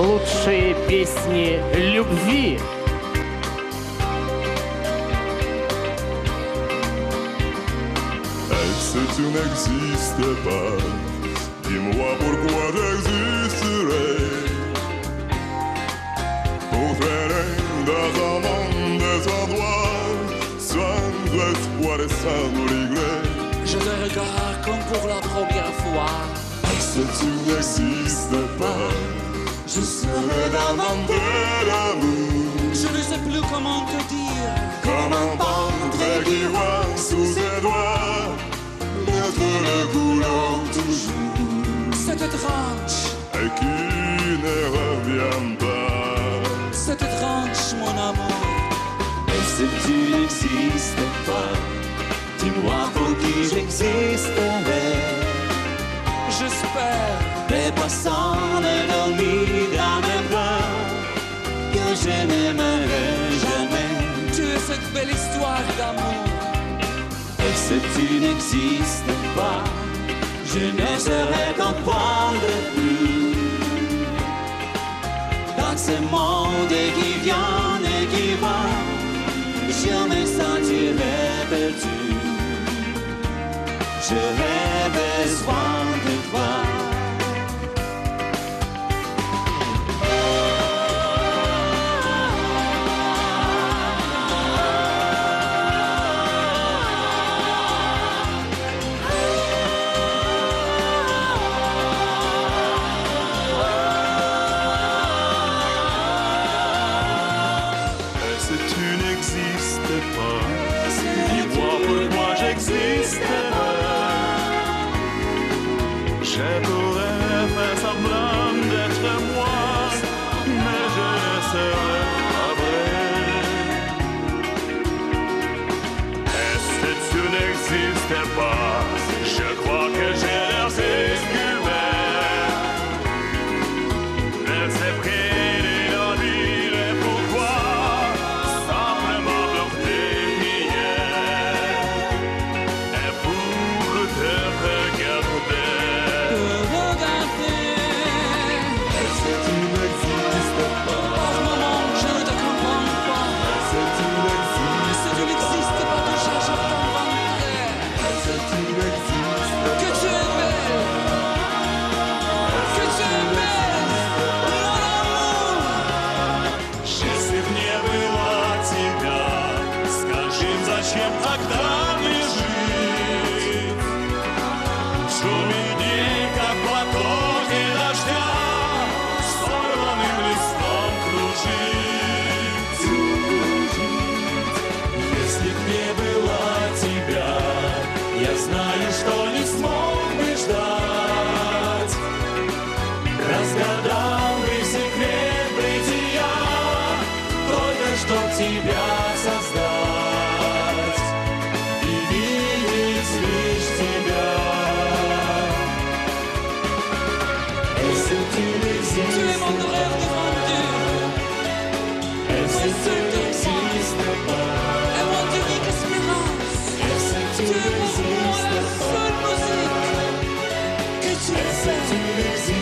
лучшие песни любви. Est-ce que tu n'existes pas? Dis-moi pourquoi j'existerais pour traîner dans un monde sans toi, sans espoir et sans regret. Je te regarde comme pour la première fois. Est-ce que tu n'existes pas? Je serai l'amant de l'amour, Je ne sais plus comment te dire. comme un peintre qui voit sous ses doigts mettre le boulot toujours C'est étrange, et qui ne revient pas. c'est étrange mon amour. Et si tu n'existes pas, dis-moi pour qui j'existerais. J'espère Les passants endormis dans mes bras, que je n'aimerai jamais. tu es cette belle histoire d'amour. Et si tu n'existes pas, je ne saurais comprendre plus. Dans ce monde qui vient et qui va, je me sentirais perdu. J'aurais besoin de toi. Si tu n'existes pas, dis-moi pourquoi j'existerais. Je pourrais faire semblant d'être moi, mais je ne serais pas vrai. Est-ce que tu n'existes pas? Je crois que j'ai l'air découvert. Mais c'est près de dire pourquoi, simplement pour tes prières et pour te regarder. Est-ce que tu n'existes pas? Par moment, je ne te comprends pas. Est-ce que tu n'existes Si tu n'existes pas, que je t'inventerai. Est-ce que tu n'existes Que tu es belle, que tu es belle, mon amour. Если б не было тебя, скажи, зачем тогда мне жить? В шуме дней, как в потоке дождя, сорванным листом кружить. Если б не было тебя, я знаю, что не смог бы ждать. Разгадал бы секрет бытия, только чтоб тебя создать и видеть лишь тебя. Est-ce que tu Tu es n'existes mon rêve défendu, Est-ce que tu n'existes pas? et mon unique espérance. Est-ce que Tu tu es pour moi la n'existes pas? seule musique que tu Est-ce que tu sais. n'existes